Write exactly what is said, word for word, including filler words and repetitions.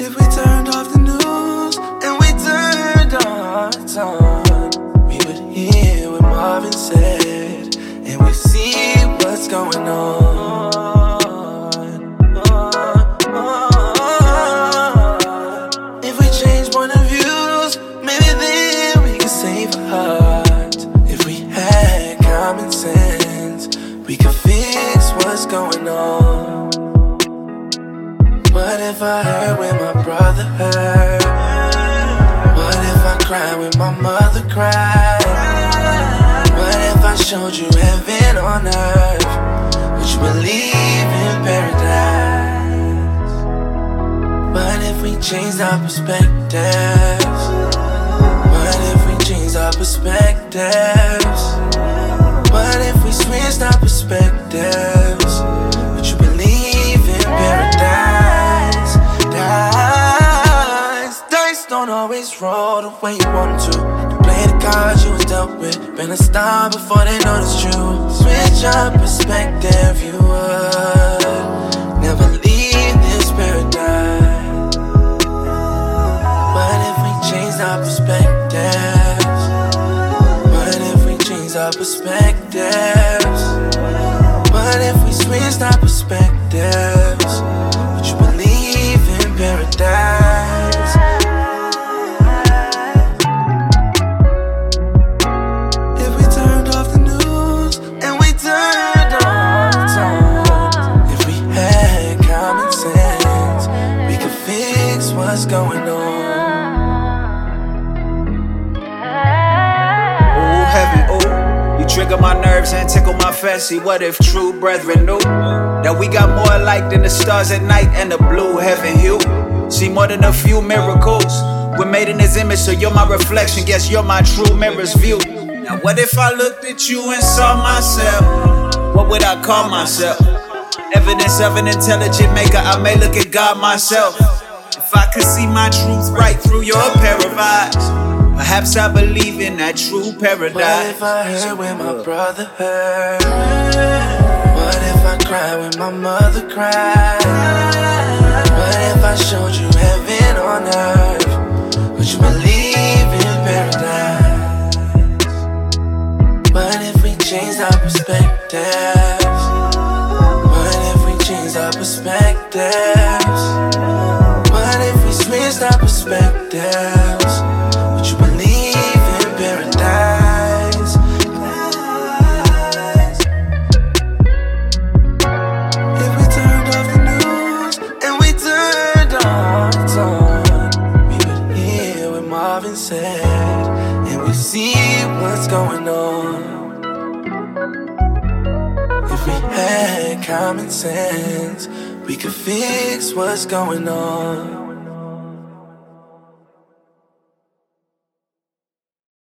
If we turned off the news and we turned our hearts on, we would hear what Marvin said and we see what's going on. If we change point of views, maybe then we could save our hearts. If we had common sense, we could fix what's going on. What if I heard when my brother heard? What if I cried when my mother cried? What if I showed you heaven on earth? Would you believe in paradise? What if we changed our perspectives? What if we changed our perspectives? What if we switched our perspectives? Would you believe in paradise? Dice, dice don't always roll the way you want to. You play the cards you was dealt with. Been a star before they noticed you. Switch your perspective, you would never leave this paradise. What if we changed our perspectives? What if we changed our perspectives? What if we switched our perspectives? Would you believe in paradise? If we turned off the news and we turned our hearts on, if we had common sense, we could fix what's going on. Ooh, heavy, ooh. You trigger my nerves and tickle my fancy. What if true brethren knew that we got more light than the stars at night and the blue heaven hue? See more than a few miracles. We're made in his image, so you're my reflection. Guess you're my true mirror's view. Now what if I looked at you and saw myself? What would I call myself? Evidence of an intelligent maker, I may look at God myself. If I could see my truth right through your pair of eyes, perhaps I believe in that true paradise. What if I heard when my brother heard? What if I cried when my mother cried? What if I showed you heaven on earth? Would you believe in paradise? What if we changed our perspectives? What if we changed our perspectives? What if we switched our perspectives? Would you believe in paradise? If we turned off the news and we turned our hearts on, we would hear what Marvin said and we see what's going on. If we had common sense, we could fix what's going on.